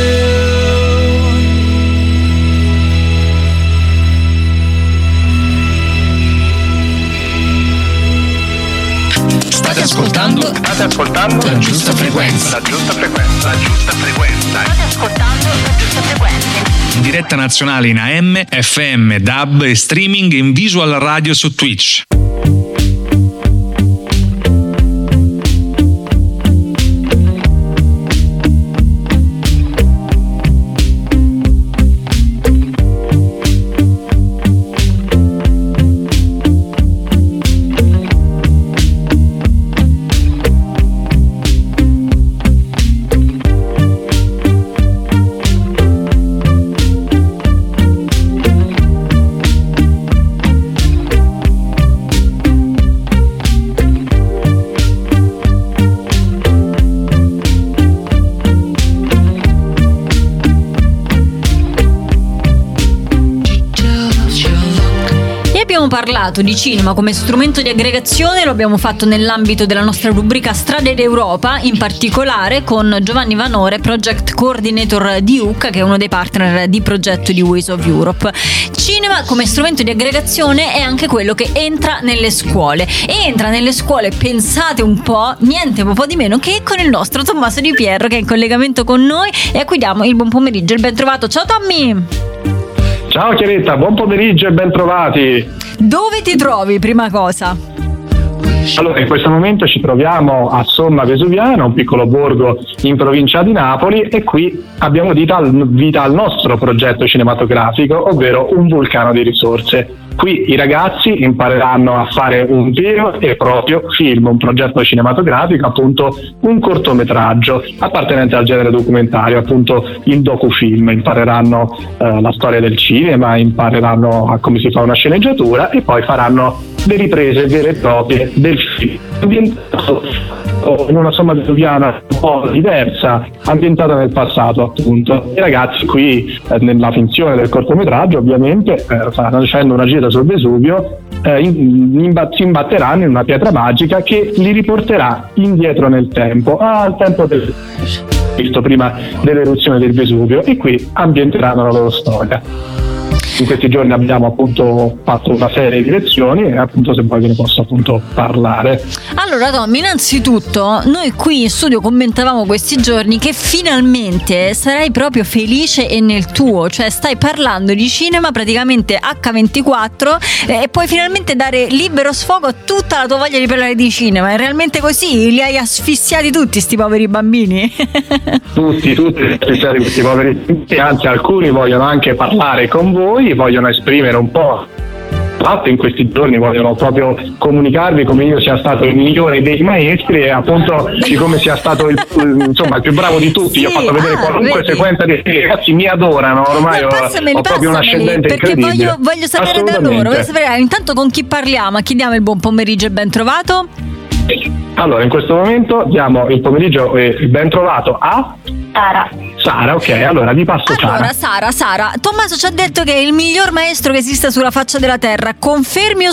S3: State ascoltando? State ascoltando? La giusta frequenza. La giusta frequenza. La giusta frequenza.
S4: State ascoltando la giusta frequenza.
S3: In diretta nazionale in A M, F M, D A B e streaming in visual radio su Twitch.
S2: Parlato di cinema come strumento di aggregazione, lo abbiamo fatto nell'ambito della nostra rubrica Strade d'Europa, in particolare con Giovanni Vanore, Project Coordinator di U C A, che è uno dei partner di progetto di Ways of Europe. Cinema come strumento di aggregazione è anche quello che entra nelle scuole e entra nelle scuole, pensate un po', niente un po' di meno che con il nostro Tommaso Di Pierro, che è in collegamento con noi, e a cui diamo il buon pomeriggio, il ben trovato. Ciao Tommy!
S11: Ciao Chiaretta, buon pomeriggio e ben trovati.
S2: Dove ti trovi, prima cosa?
S11: Allora, in questo momento ci troviamo a Somma Vesuviana, un piccolo borgo in provincia di Napoli, e qui abbiamo vita al, vita al nostro progetto cinematografico, ovvero Un vulcano di risorse. Qui i ragazzi impareranno a fare un vero e proprio film, un progetto cinematografico, appunto un cortometraggio appartenente al genere documentario, appunto il docufilm. Impareranno eh, la storia del cinema, impareranno a come si fa una sceneggiatura e poi faranno le riprese vere e proprie del film, ambientato in una Somma Vesuviana un po' diversa, ambientata nel passato, appunto. I ragazzi qui eh, nella finzione del cortometraggio ovviamente eh, facendo una gita sul Vesuvio eh, in, in, si imbatteranno in una pietra magica che li riporterà indietro nel tempo, al tempo del visto prima dell'eruzione del Vesuvio, e qui ambienteranno la loro storia. In questi giorni abbiamo appunto fatto una serie di lezioni e appunto se poi ve ne posso appunto parlare.
S2: Allora Tommy, innanzitutto noi qui in studio commentavamo questi giorni che finalmente sarai proprio felice e nel tuo, cioè stai parlando di cinema praticamente acca ventiquattro e puoi finalmente dare libero sfogo a tutta la tua voglia di parlare di cinema. È realmente così? Li hai asfissiati tutti sti poveri bambini?
S11: Tutti, tutti asfissiati questi poveri bambini, anzi alcuni vogliono anche parlare con voi, vogliono esprimere un po', infatti in questi giorni vogliono proprio comunicarvi come io sia stato il migliore dei maestri e appunto di come sia stato il, insomma, il più bravo di tutti. Sì, io ho fatto vedere ah, qualunque vedi. sequenza di ragazzi mi adorano ormai, ho, ho proprio un ascendente
S2: perché
S11: incredibile.
S2: Voglio, voglio sapere da loro, voglio sapere intanto con chi parliamo, a chi diamo il buon pomeriggio e ben trovato.
S11: Allora, in questo momento diamo il pomeriggio e il ben trovato a
S12: Sara.
S11: Sara, ok, allora vi passo
S2: allora,
S11: Sara.
S2: Sara, Sara, Tommaso ci ha detto che è il miglior maestro che esista sulla faccia della terra. Confermi o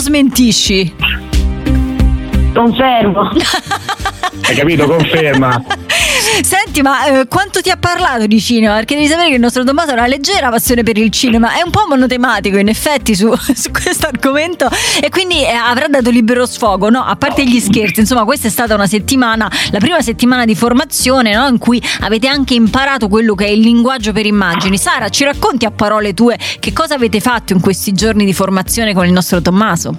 S2: smentisci?
S12: Confermo.
S11: Hai capito? Conferma.
S2: Senti, ma eh, quanto ti ha parlato di cinema? Perché devi sapere che il nostro Tommaso ha una leggera passione per il cinema, è un po' monotematico in effetti su, su questo argomento, e quindi eh, avrà dato libero sfogo, no? A parte gli scherzi, insomma, questa è stata una settimana, la prima settimana di formazione, no? In cui avete anche imparato quello che è il linguaggio per immagini. Sara, ci racconti a parole tue che cosa avete fatto in questi giorni di formazione con il nostro Tommaso?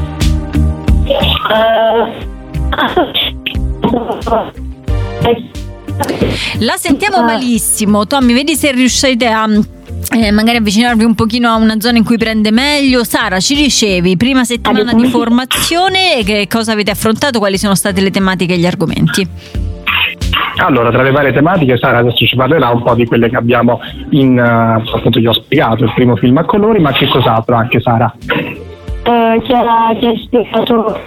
S2: La sentiamo malissimo. Tommy, vedi se riuscite a eh, magari avvicinarvi un pochino a una zona in cui prende meglio. Sara, ci dicevi, prima settimana di formazione, che cosa avete affrontato, quali sono state le tematiche e gli argomenti?
S11: Allora, tra le varie tematiche, Sara adesso ci parlerà un po' di quelle che abbiamo in, uh, appunto, gli ho spiegato, il primo film a colori, ma che cos'altro anche, Sara?
S12: Uh, c'era, ci ha spiegato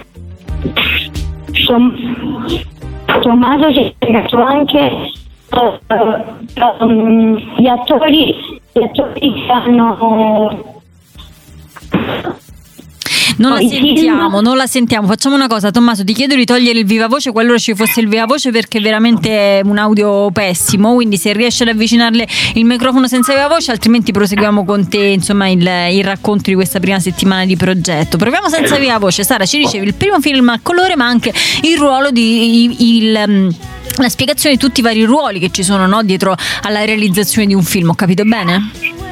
S12: Tom, Tommaso, ci ha spiegato anche uh, um, gli attori, gli attori che hanno...
S2: Non la sentiamo, non la sentiamo. Facciamo una cosa, Tommaso, ti chiedo di togliere il viva voce qualora ci fosse il viva voce, perché è veramente un audio pessimo, quindi se riesci ad avvicinarle il microfono senza viva voce, altrimenti proseguiamo con te, insomma, il, il racconto di questa prima settimana di progetto. Proviamo senza viva voce. Sara, ci dicevi il primo film a colore, ma anche il ruolo di il, la spiegazione di tutti i vari ruoli che ci sono, no, dietro alla realizzazione di un film. Ho capito bene?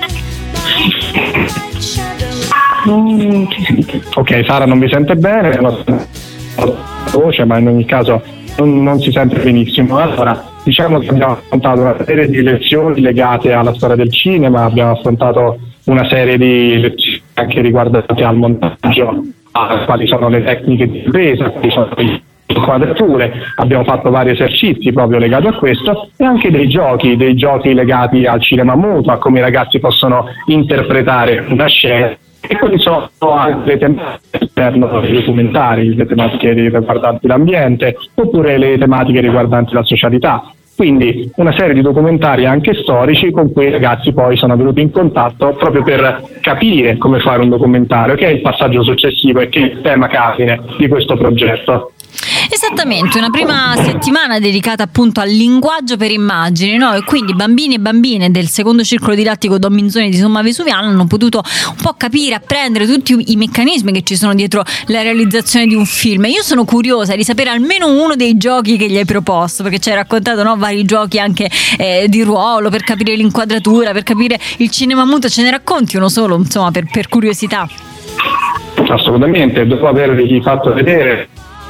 S11: Ok, Sara non mi sente bene, non ho voce, ma in ogni caso non, non si sente benissimo. Allora, diciamo che abbiamo affrontato una serie di lezioni legate alla storia del cinema, abbiamo affrontato una serie di lezioni anche riguardanti al montaggio, a quali sono le tecniche di ripresa, quali sono le inquadrature, abbiamo fatto vari esercizi proprio legati a questo, e anche dei giochi, dei giochi legati al cinema muto, a come i ragazzi possono interpretare una scena. E quali sono anche le tematiche all'interno dei documentari, le tematiche riguardanti l'ambiente oppure le tematiche riguardanti la socialità. Quindi una serie di documentari anche storici con cui i ragazzi poi sono venuti in contatto proprio per capire come fare un documentario, che è il passaggio successivo e che è il tema cardine di questo progetto.
S2: Esattamente, una prima settimana dedicata appunto al linguaggio per immagini, no? E quindi bambini e bambine del secondo circolo didattico Don Minzoni di Somma Vesuviana hanno potuto un po' capire, apprendere tutti i meccanismi che ci sono dietro la realizzazione di un film. E io sono curiosa di sapere almeno uno dei giochi che gli hai proposto, perché ci hai raccontato, no, vari giochi anche eh, di ruolo, per capire l'inquadratura, per capire il cinema muto. Ce ne racconti uno solo, insomma, per, per curiosità?
S11: Assolutamente, dopo avervi fatto vedere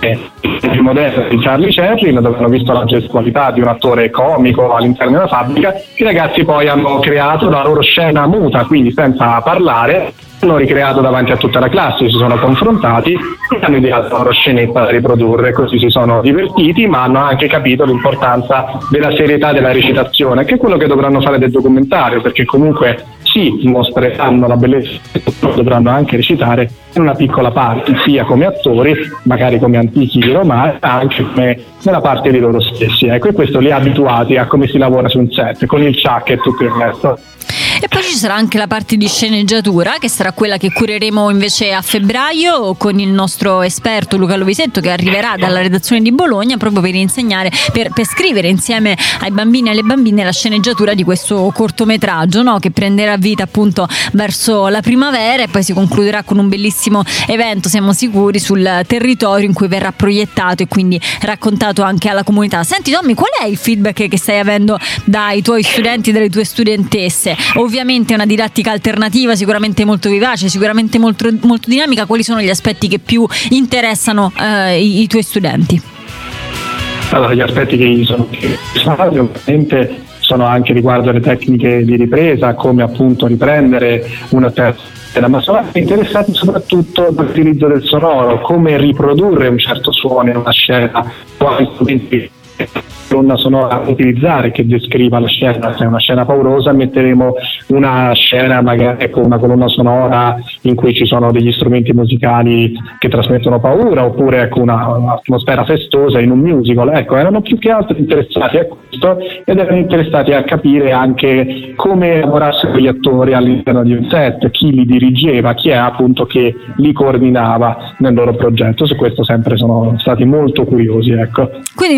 S11: il modello di Charlie Chaplin, dove hanno visto la gestualità di un attore comico all'interno della fabbrica, i ragazzi poi hanno creato la loro scena muta, quindi senza parlare, hanno ricreato davanti a tutta la classe, si sono confrontati e hanno ideato la loro scenetta da riprodurre, così si sono divertiti, ma hanno anche capito l'importanza della serietà della recitazione, che è quello che dovranno fare del documentario, perché comunque sì, mostreranno la bellezza, ma dovranno anche recitare in una piccola parte, sia come attori, magari come antichi romani, ma anche come nella parte di loro stessi. Ecco, e questo li ha abituati a come si lavora su un set, con il ciak e tutto il resto.
S2: E poi ci sarà anche la parte di sceneggiatura, che sarà quella che cureremo invece a febbraio con il nostro esperto Luca Lovisetto, che arriverà dalla redazione di Bologna proprio per insegnare, per, per scrivere insieme ai bambini e alle bambine la sceneggiatura di questo cortometraggio, no? Che prenderà vita appunto verso la primavera e poi si concluderà con un bellissimo evento, siamo sicuri, sul territorio in cui verrà proiettato e quindi raccontato anche alla comunità. Senti Tommy, qual è il feedback che stai avendo dai tuoi studenti e dalle tue studentesse? Ovviamente è una didattica alternativa, sicuramente molto vivace, sicuramente molto, molto dinamica. Quali sono gli aspetti che più interessano eh, i, i tuoi studenti?
S11: Allora, gli aspetti che gli sono più interessati ovviamente sono anche riguardo alle tecniche di ripresa, come appunto riprendere una terza, ma sono anche interessati soprattutto dall'utilizzo del sonoro, come riprodurre un certo suono in una scena, quali strumenti colonna sonora da utilizzare che descriva la scena. Se è una scena paurosa metteremo una scena magari con una colonna sonora in cui ci sono degli strumenti musicali che trasmettono paura, oppure ecco una, un'atmosfera festosa in un musical. Ecco, erano più che altro interessati a questo ed erano interessati a capire anche come lavorassero gli attori all'interno di un set, chi li dirigeva, chi è appunto che li coordinava nel loro progetto. Su questo sempre sono stati molto curiosi, ecco.
S2: Quindi non vogliono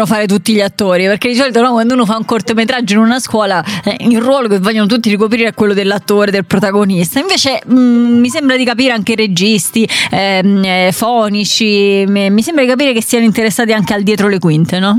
S2: vogliono fare tutti gli attori, perché di solito no, quando uno fa un cortometraggio in una scuola eh, il ruolo che vogliono tutti ricoprire è quello dell'attore, del protagonista. Invece mh, mi sembra di capire anche i registi, ehm, eh, fonici, mi, mi sembra di capire che siano interessati anche al dietro le quinte, no?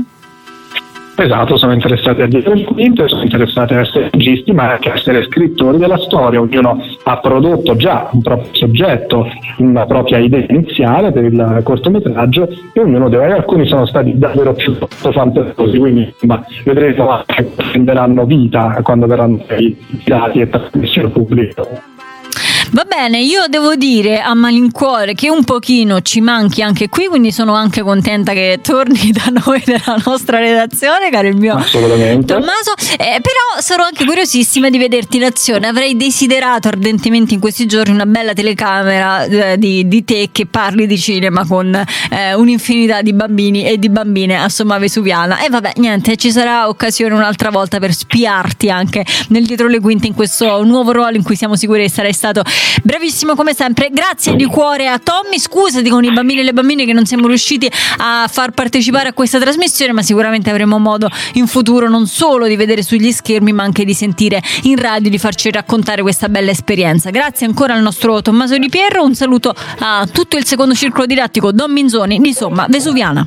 S11: Esatto, sono interessati a dietro il quinto, sono interessati a essere registi, ma anche a essere scrittori della storia. Ognuno ha prodotto già un proprio soggetto, una propria idea iniziale per il cortometraggio, e ognuno deve, alcuni sono stati davvero più fantasiosi, quindi ma vedremo anche che prenderanno vita quando verranno dati e trasmessi al pubblico.
S2: Va bene, io devo dire a malincuore che un pochino ci manchi anche qui, quindi sono anche contenta che torni da noi nella nostra redazione, caro il mio Tommaso, eh, però sarò anche curiosissima di vederti in azione. Avrei desiderato ardentemente in questi giorni una bella telecamera eh, di, di te che parli di cinema con eh, un'infinità di bambini e di bambine a Somma Vesuviana. E vabbè, niente, ci sarà occasione un'altra volta per spiarti anche nel dietro le quinte in questo nuovo ruolo in cui siamo sicuri che sarai stato bravissimo come sempre. Grazie di cuore a Tommy, scusati con i bambini e le bambine che non siamo riusciti a far partecipare a questa trasmissione, ma sicuramente avremo modo in futuro non solo di vedere sugli schermi ma anche di sentire in radio, di farci raccontare questa bella esperienza. Grazie ancora al nostro Tommaso Di Pierro, un saluto a tutto il secondo circolo didattico Don Minzoni di Somma Vesuviana.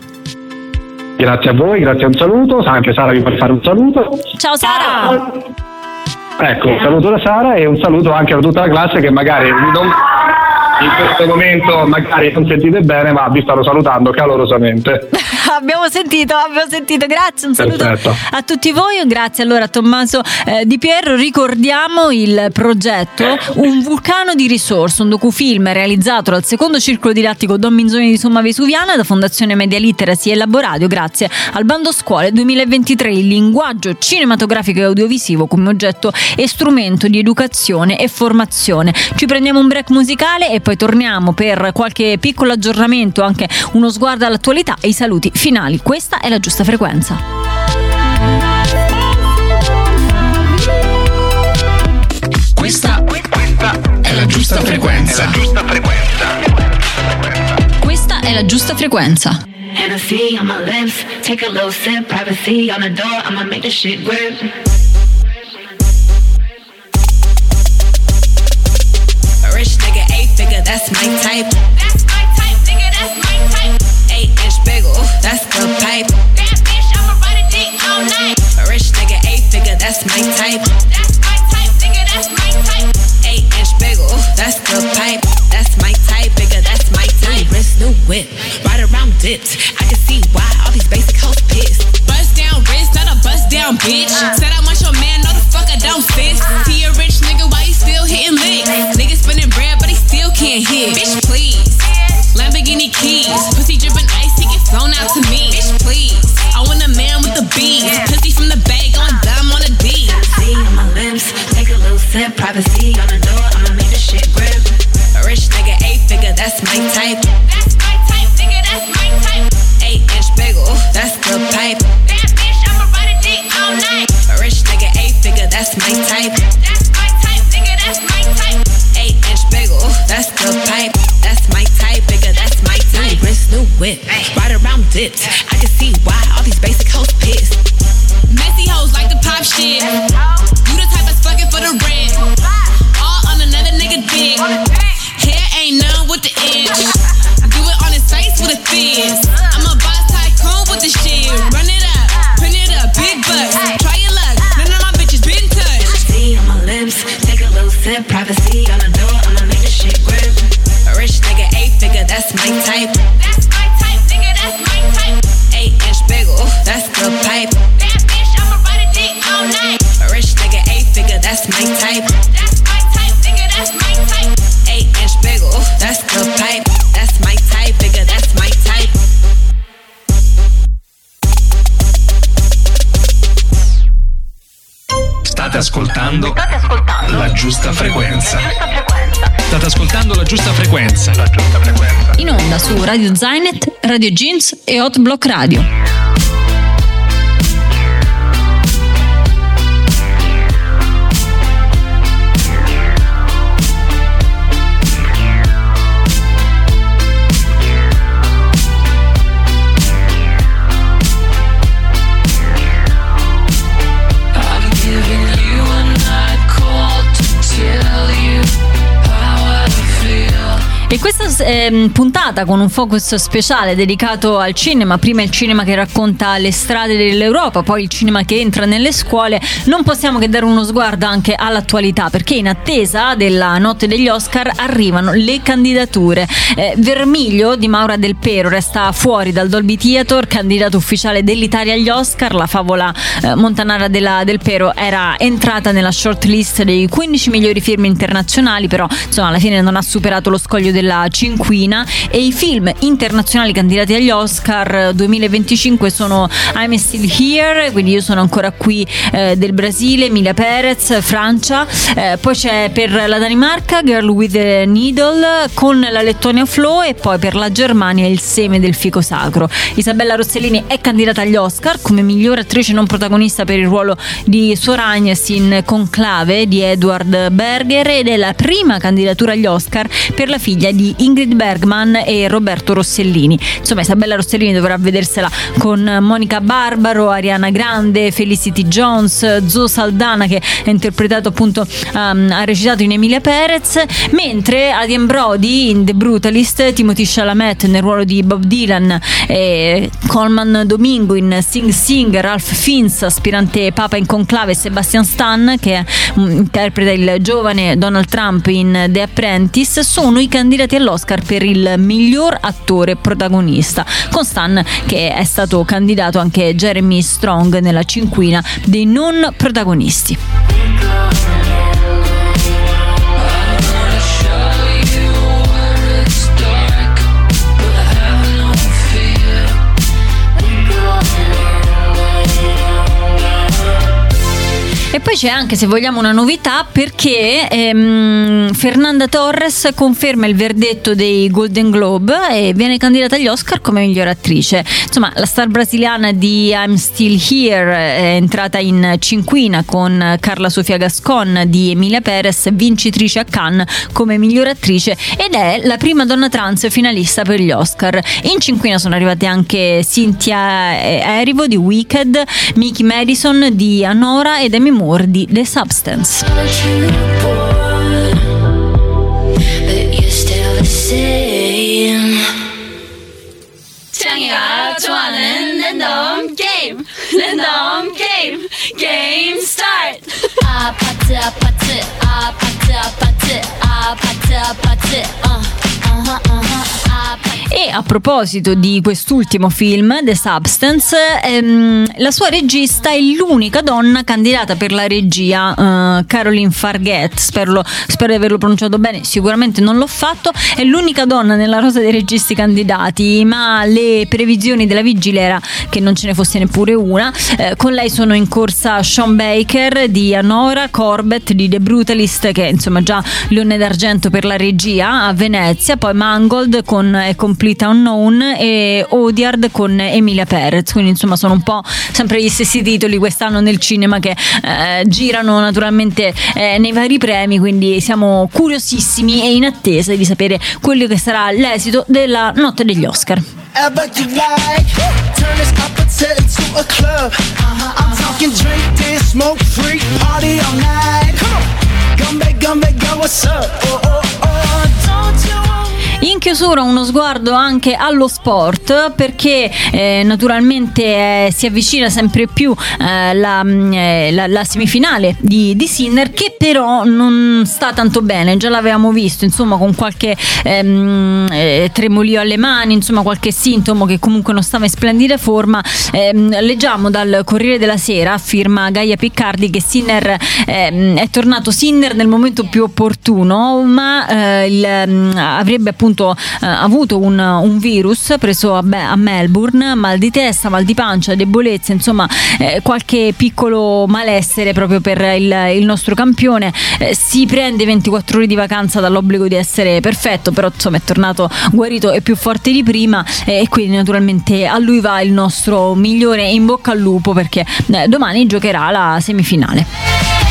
S11: Grazie a voi, grazie, un saluto. Anche Sara vi può fare un saluto.
S2: Ciao Sara.
S11: Ecco, un saluto da Sara e un saluto anche a tutta la classe che magari non, in questo momento magari non sentite bene, ma vi stanno salutando calorosamente.
S2: abbiamo sentito, abbiamo sentito, grazie, un saluto
S11: Perfetto.
S2: a tutti voi, grazie allora a Tommaso eh, Di Pierro. Ricordiamo il progetto Un vulcano di risorse, un docufilm realizzato dal secondo circolo didattico Don Minzoni di Somma Vesuviana da Fondazione Media Literacy e Laboradio, grazie al bando scuole duemilaventitré, il linguaggio cinematografico e audiovisivo come oggetto e strumento di educazione e formazione. Ci prendiamo un break musicale e poi torniamo per qualche piccolo aggiornamento, anche uno sguardo all'attualità e i saluti finali. Questa è la giusta frequenza.
S3: Questa, questa è la giusta frequenza. La giusta frequenza.
S2: Questa è la giusta frequenza.
S13: Hennessy on my lips, take a little sip, privacy on the door, I'ma make this shit grip.
S14: A rich nigga, eight figure, that's my type.
S13: That's my type, nigga, that's my type.
S14: Eight inch biggle, that's the pipe.
S13: That bitch, I'ma ride a dick all night.
S14: A rich nigga, eight figure, that's my type.
S13: That's my type, nigga, that's my type.
S14: Eight inch biggle, that's the pipe. That's my type, bigger, that's my type. New wrist, new whip, ride around dipped. I can see why all these basic hoes pissed.
S15: Bust down wrist, not a bust down bitch. Said I want your man, no the fuck I don't sis. See a rich nigga, why he still hitting licks? Nigga spinning bread, but he still can't hit. Bitch, please. Lamborghini keys, pussy dripping ice, he get flown out to me. Bitch, please. I want a man with the bees, pussy from the bag on dumb on a D.
S13: Hennessy on my lips, take a little sip, privacy on the door, I'ma make this shit grip.
S14: A rich nigga, eight figure, that's my type.
S13: That's my type, nigga, that's my type.
S14: Eight inch biggle, that's the pipe.
S13: That bitch, I'ma ride a dick all night.
S14: A rich nigga, eight figure, that's my type.
S13: That's my type, nigga, that's my type.
S14: Eight inch biggle, that's the pipe. That's my type, bigger, that's my type. New wrist, new whip, ride around dipped. I can see why all these basic hoes pissed.
S15: Messy hoes like to pop shit. You the type that's fucking for the rent. All on another nigga dick. Hair ain't none with the inch. Do it on his face with a fizz. I'm a boss tycoon with the shit. Run it up, print it up, big bucks. Try your luck, none of my bitches been touched.
S13: Hennessy on my lips, take a little sip, privacy on the door, I'ma make this shit grip.
S14: A rich nigga, eight figure, that's my type.
S13: That's my type, nigga, that's my type.
S14: Eight inch biggle, that's the pipe.
S13: That bitch, I'ma ride a dick all night.
S14: A rich nigga, eight figure, that's my type.
S13: That's my type, nigga, that's my type.
S14: Eight inch biggle, that's the pipe. That's my type, bigger, that's my type.
S3: State ascoltando,
S4: State ascoltando
S3: la giusta frequenza.
S4: la giusta frequenza.
S3: State ascoltando la giusta frequenza. La giusta frequenza.
S2: In onda su Radio Zainet, Radio Jeans e Hot Block Radio. ehm, puntata con un focus speciale dedicato al cinema, prima il cinema che racconta le strade dell'Europa, poi il cinema che entra nelle scuole, non possiamo che dare uno sguardo anche all'attualità, perché in attesa della notte degli Oscar arrivano le candidature. eh, Vermiglio di Maura Del Pero resta fuori dal Dolby Theatre, candidato ufficiale dell'Italia agli Oscar. La favola eh, montanara della Del Pero era entrata nella shortlist dei quindici migliori film internazionali, però insomma alla fine non ha superato lo scoglio della cinquina. E i film internazionali candidati agli Oscar duemilaventicinque sono I'm Still Here, quindi io sono ancora qui, eh, del Brasile, Emilia Perez, Francia. Eh, poi c'è per la Danimarca Girl with a Needle, con la Lettonia Flow, e poi per la Germania Il seme del fico sacro. Isabella Rossellini è candidata agli Oscar come miglior attrice non protagonista per il ruolo di Suor Agnes in Conclave di Edward Berger, ed è la prima candidatura agli Oscar per la figlia di Ingrid Bergman e Roberto Rossellini. Insomma, Isabella Rossellini dovrà vedersela con Monica Barbaro, Ariana Grande, Felicity Jones, Zoe Saldana, che ha interpretato appunto, um, ha recitato in Emilia Perez, mentre Adrien Brody in The Brutalist, Timothée Chalamet nel ruolo di Bob Dylan, e Colman Domingo in Sing Sing, Ralph Fiennes aspirante papa in Conclave, Sebastian Stan che um, interpreta il giovane Donald Trump in The Apprentice, sono i candidati all'Oscar per il miglior attore protagonista, con Stan che è stato candidato anche Jeremy Strong nella cinquina dei non protagonisti. E poi c'è anche, se vogliamo, una novità, perché ehm, Fernanda Torres conferma il verdetto dei Golden Globe e viene candidata agli Oscar come miglior attrice. Insomma, la star brasiliana di I'm Still Here è entrata in cinquina con Carla Sofia Gascon di Emilia Perez, vincitrice a Cannes come miglior attrice, ed è la prima donna trans finalista per gli Oscar. In cinquina sono arrivate anche Cynthia Erivo di Wicked, Mickey Madison di Anora ed Amy Moore di The Substance.
S15: Game, game, game start.
S2: E a proposito di quest'ultimo film, The Substance, ehm, la sua regista è l'unica donna candidata per la regia, uh, Caroline Farguet, spero, spero di averlo pronunciato bene, sicuramente non l'ho fatto. È l'unica donna nella rosa dei registi candidati, ma le previsioni della vigilia era che non ce ne fosse neppure una. Eh, con lei sono in corsa Sean Baker di Anora, Corbett di The Brutalist, che insomma già Leone d'Argento per la regia a Venezia, poi Mangold con A Complete Unknown e Odiard con Emilia Perez, quindi insomma sono un po' sempre gli stessi titoli quest'anno nel cinema che eh, girano naturalmente eh, nei vari premi, quindi siamo curiosissimi e in attesa di sapere quello che sarà l'esito della notte degli Oscar. In chiusura uno sguardo anche allo sport, perché eh, naturalmente eh, si avvicina sempre più eh, la, eh, la, la semifinale di, di Sinner, che però non sta tanto bene, già l'avevamo visto insomma con qualche ehm, eh, tremolio alle mani, insomma qualche sintomo che comunque non stava in splendida forma. Eh, leggiamo dal Corriere della Sera, firma Gaia Piccardi, che Sinner eh, è tornato Sinner nel momento più opportuno, ma eh, il, avrebbe appunto Eh, avuto un, un virus preso a, a Melbourne, mal di testa, mal di pancia, debolezza, insomma eh, qualche piccolo malessere proprio per il, il nostro campione. Eh, si prende ventiquattro ore di vacanza dall'obbligo di essere perfetto, però insomma è tornato guarito e più forte di prima, eh, e quindi naturalmente a lui va il nostro migliore in bocca al lupo, perché eh, domani giocherà la semifinale.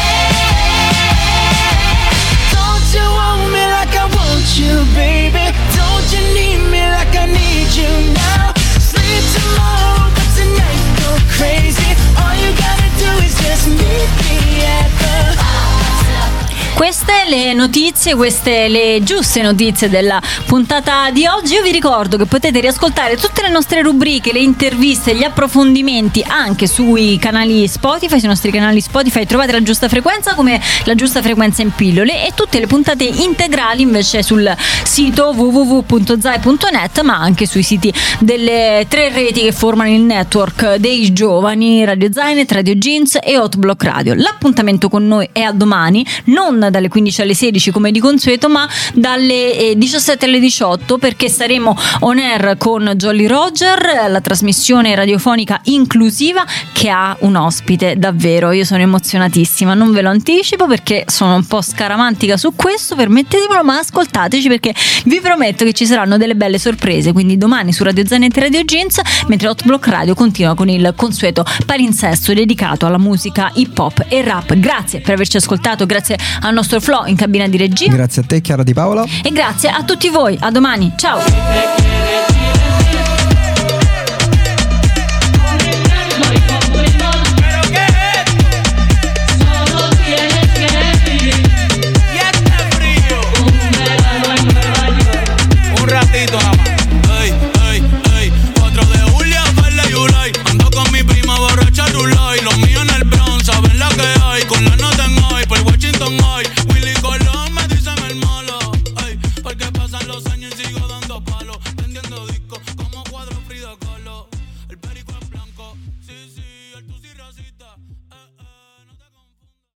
S1: You, baby, don't you need me like I need you now? Sleep tomorrow, but tonight go crazy. All you gotta do is just meet me at the
S2: Queste le notizie, queste le giuste notizie della puntata di oggi. Io vi ricordo che potete riascoltare tutte le nostre rubriche, le interviste, gli approfondimenti anche sui canali Spotify, sui nostri canali Spotify trovate La Giusta Frequenza come La Giusta Frequenza in pillole, e tutte le puntate integrali invece sul sito w w w punto zai punto net, ma anche sui siti delle tre reti che formano il network dei giovani, Radio Zainet, Radio Jeans e Hotblock Radio. L'appuntamento con noi è a domani, non dalle quindici alle sedici come di consueto, ma dalle diciassette alle diciotto, perché saremo on air con Jolly Roger, la trasmissione radiofonica inclusiva che ha un ospite davvero, io sono emozionatissima, non ve lo anticipo perché sono un po' scaramantica su questo, permettetemelo, ma ascoltateci perché vi prometto che ci saranno delle belle sorprese. Quindi domani su Radio Zainet e Radio Jeans, mentre Hotblock Radio continua con il consueto palinsesto dedicato alla musica hip hop e rap. Grazie per averci ascoltato, grazie al nostro Flo in cabina di regia,
S16: grazie a te Chiara Di Paolo,
S2: e grazie a tutti voi. A domani, ciao.